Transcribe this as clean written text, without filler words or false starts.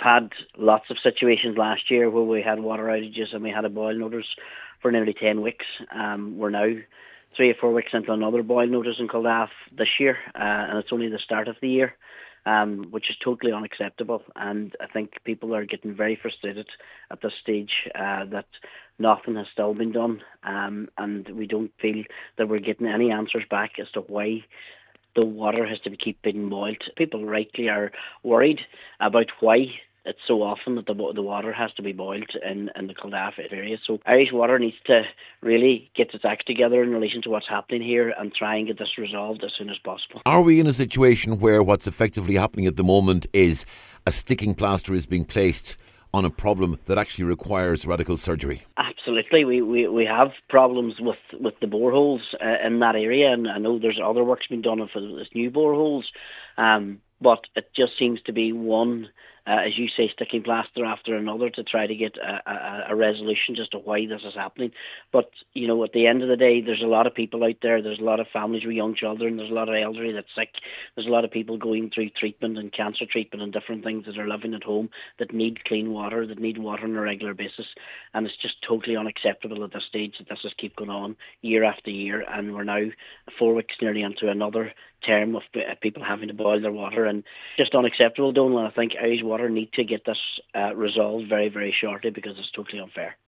had lots of situations last year where we had water outages and we had a boil notice for nearly 10 weeks. We're now 3 or 4 weeks into another boil notice in Kildare this year, and it's only the start of the year, which is totally unacceptable. And I think people are getting very frustrated at this stage that nothing has still been done, and we don't feel that we're getting any answers back as to why the water has to keep being boiled. People rightly are worried about why it's so often that the water has to be boiled in the Kildare area. So Irish Water needs to really get its act together in relation to what's happening here and try and get this resolved as soon as possible. Are we in a situation where what's effectively happening at the moment is a sticking plaster is being placed on a problem that actually requires radical surgery? Absolutely. We have problems with the boreholes in that area, and I know there's other work's been done for this new boreholes, but it just seems to be one, as you say, sticking plaster after another to try to get a resolution as to why this is happening. But, you know, at the end of the day, there's a lot of people out there, there's a lot of families with young children, there's a lot of elderly that's sick, there's a lot of people going through treatment and cancer treatment and different things that are living at home that need clean water, that need water on a regular basis. And it's just totally unacceptable at this stage that this has keep going on year after year, and we're now 4 weeks nearly into another term of people having to boil their water, and just unacceptable, Donal. I think Irish Water need to get this resolved very, very shortly because it's totally unfair.